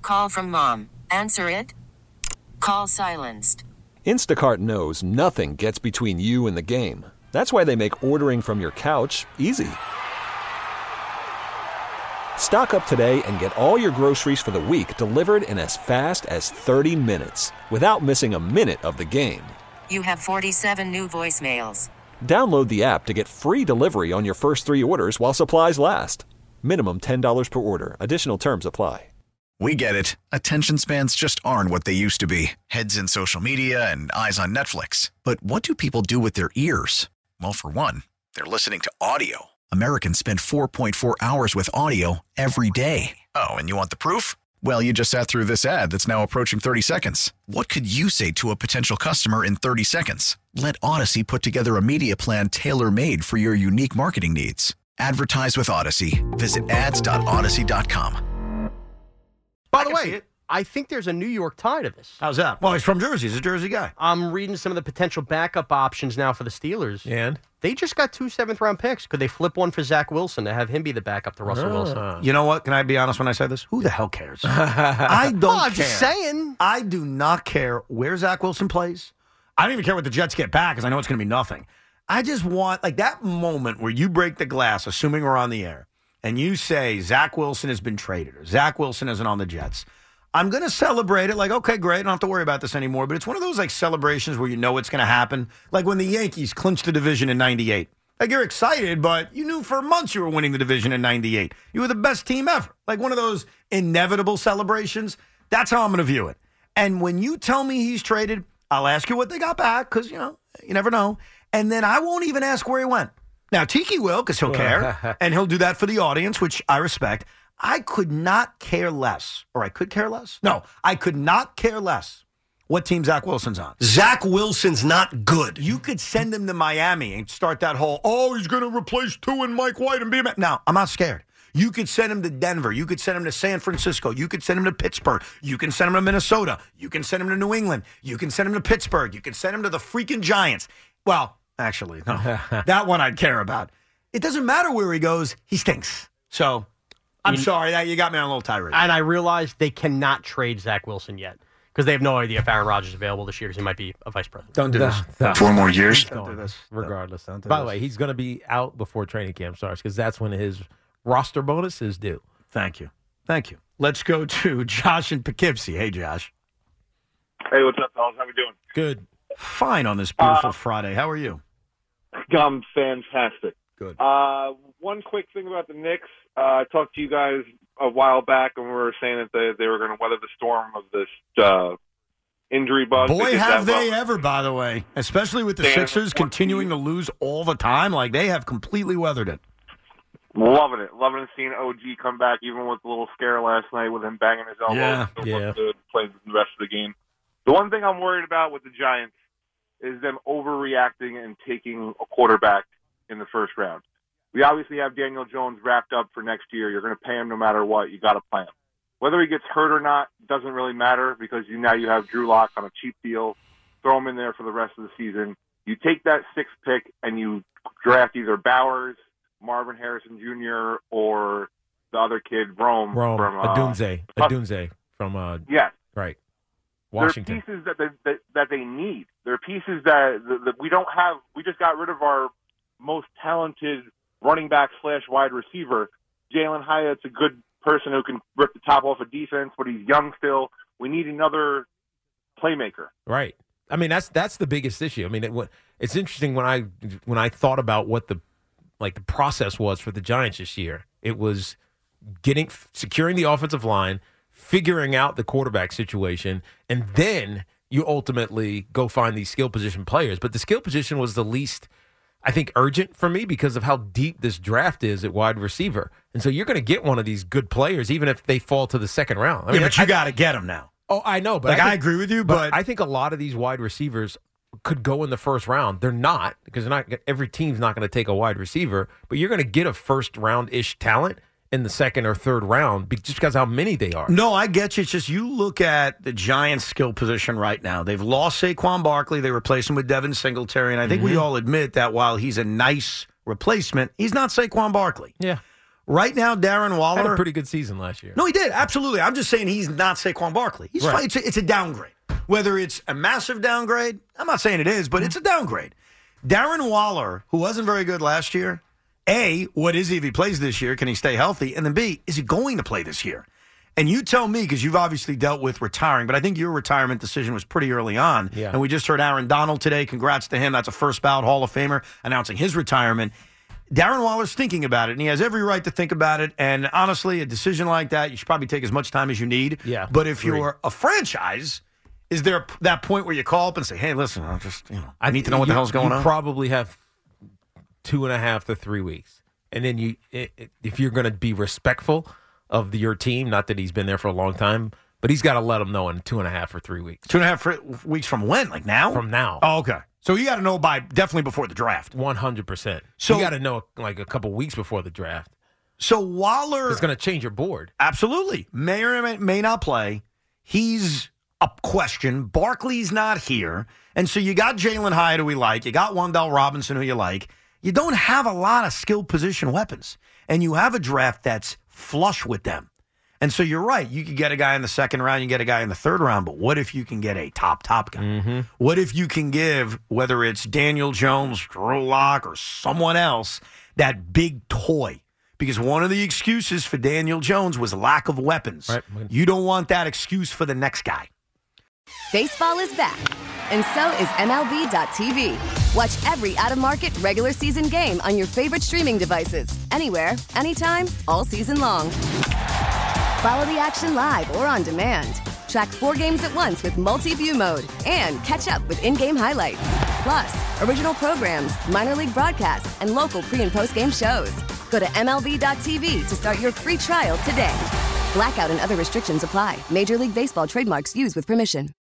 call from mom. Answer it. Call silenced. Instacart knows nothing gets between you and the game. That's why they make ordering from your couch easy. Stock up today and get all your groceries for the week delivered in as fast as 30 minutes without missing a minute of the game. You have 47 new voicemails. Download the app to get free delivery on your first 3 orders while supplies last. Minimum $10 per order. Additional terms apply. We get it. Attention spans just aren't what they used to be. Heads in social media and eyes on Netflix. But what do people do with their ears? Well, for one, they're listening to audio. Americans spend 4.4 hours with audio every day. Oh, and you want the proof? Well, you just sat through this ad that's now approaching 30 seconds. What could you say to a potential customer in 30 seconds? Let Odyssey put together a media plan tailor-made for your unique marketing needs. Advertise with Odyssey. Visit ads.odyssey.com. By the way, I think there's a New York tie to this. How's that? Well, he's from Jersey. He's a Jersey guy. I'm reading some of the potential backup options now for the Steelers. And? They just got 2 7th-round picks. Could they flip one for Zach Wilson to have him be the backup to Russell Wilson? You know what? Can I be honest when I say this? Who the hell cares? I don't care. I'm just saying. I do not care where Zach Wilson plays. I don't even care what the Jets get back because I know it's going to be nothing. I just want, like, that moment where you break the glass, assuming we're on the air, and you say Zach Wilson has been traded or Zach Wilson isn't on the Jets. I'm going to celebrate it like, okay, great, I don't have to worry about this anymore. But it's one of those, like, celebrations where you know it's going to happen. Like when the Yankees clinched the division in 98. Like, you're excited, but you knew for months you were winning the division in 98. You were the best team ever. Like one of those inevitable celebrations. That's how I'm going to view it. And when you tell me he's traded, I'll ask you what they got back because, you know, you never know. And then I won't even ask where he went. Now, Tiki will because he'll care, and he'll do that for the audience, which I respect. I could not care less, or I could care less? No, I could not care less what team Zach Wilson's on. Zach Wilson's not good. You could send him to Miami and start that whole, he's going to replace Tua and Mike White and be a... No, I'm not scared. You could send him to Denver. You could send him to San Francisco. You could send him to Pittsburgh. You can send him to Minnesota. You can send him to New England. You can send him to Pittsburgh. You can send him to the freaking Giants. Well, actually, no. That one I'd care about. It doesn't matter where he goes. He stinks. So... I'm sorry, you got me on a little tirade. And I realized they cannot trade Zach Wilson yet because they have no idea if Aaron Rodgers is available this year because he might be a vice president. Don't do this. 4 more years? Don't do this. Regardless. Don't do By this. the way, he's going to be out before training camp starts because that's when his roster bonus is due. Thank you. Let's go to Josh in Poughkeepsie. Hey, Josh. Hey, what's up, fellas? How we doing? Good. Fine on this beautiful Friday. How are you? I'm fantastic. Good. One quick thing about the Knicks. I talked to you guys a while back, and we were saying that they were going to weather the storm of this injury bug. Boy, have they ever, by the way. Especially with the Sixers continuing to lose all the time. Like, they have completely weathered it. Loving it. Loving seeing OG come back, even with a little scare last night with him banging his elbow. Yeah. To play the rest of the game. The one thing I'm worried about with the Giants is them overreacting and taking a quarterback in the first round. We obviously have Daniel Jones wrapped up for next year. You're going to pay him no matter what. You got to play him. Whether he gets hurt or not doesn't really matter because now you have Drew Lock on a cheap deal. Throw him in there for the rest of the season. You take that 6th pick and you draft either Bowers, Marvin Harrison Jr., or the other kid, Rome. From Adunze from yes. Right. Washington. There are pieces that they need. There are pieces that we don't have. We just got rid of our most talented running back / wide receiver. Jalen Hyatt's a good person who can rip the top off a defense, but he's young still. We need another playmaker. Right. I mean, that's the biggest issue. I mean, it's interesting when I thought about what the process was for the Giants this year. It was securing the offensive line, figuring out the quarterback situation, and then you ultimately go find these skill position players. But the skill position was the least, I think, urgent for me because of how deep this draft is at wide receiver. And so you're going to get one of these good players even if they fall to the second round. I mean, but you got to get them now. Oh, I know. But I agree with you. But I think a lot of these wide receivers could go in the first round. They're not because every team's not going to take a wide receiver. But you're going to get a first round-ish talent in the second or third round just because of how many they are. No, I get you. It's just you look at the Giants' skill position right now. They've lost Saquon Barkley. They replaced him with Devin Singletary. And I think we all admit that while he's a nice replacement, he's not Saquon Barkley. Yeah. Right now, Darren Waller Had a pretty good season last year. No, he did. Absolutely. I'm just saying he's not Saquon Barkley. He's Right. it's a downgrade. Whether it's a massive downgrade, I'm not saying it is, but it's a downgrade. Darren Waller, who wasn't very good last year, A, what is he if he plays this year? Can he stay healthy? And then B, is he going to play this year? And you tell me, because you've obviously dealt with retiring, but I think your retirement decision was pretty early on. Yeah. And we just heard Aaron Donald today. Congrats to him. That's a first ballot Hall of Famer announcing his retirement. Darren Waller's thinking about it, and he has every right to think about it. And honestly, a decision like that, you should probably take as much time as you need. Yeah, But if agreed. you're a franchise, is there that point where you call up and say, hey, listen, I need to know what the hell's going on? You probably have 2.5 to 3 weeks. And then if you're going to be respectful of your team, not that he's been there for a long time, but he's got to let them know in 2.5 or 3 weeks. 2.5 weeks from when? Like now? From now. Oh, okay. So you got to know by definitely before the draft. 100%. So- you got to know like a couple weeks before the draft. So Waller It's going to change your board. absolutely may or may not play. He's a question. Barkley's not here. And so you got Jalen Hyatt, who we like. You got Wan'Dale Robinson, who you like. You don't have a lot of skilled position weapons. And you have a draft that's flush with them. And so you're right. You could get a guy in the second round, you get a guy in the third round, but what if you can get a top guy? Mm-hmm. What if you can give, whether it's Daniel Jones, Drew Lock, or someone else, that big toy? Because one of the excuses for Daniel Jones was lack of weapons. Right. You don't want that excuse for the next guy. Baseball is back, and so is MLB.tv. Watch every out-of-market regular season game on your favorite streaming devices, anywhere, anytime, all season long. Follow the action live or on demand. Track 4 games at once with multi-view mode and catch up with in-game highlights. Plus, original programs, minor league broadcasts, and local pre- and post-game shows. Go to MLB.tv to start your free trial today. Blackout and other restrictions apply. Major League Baseball trademarks used with permission.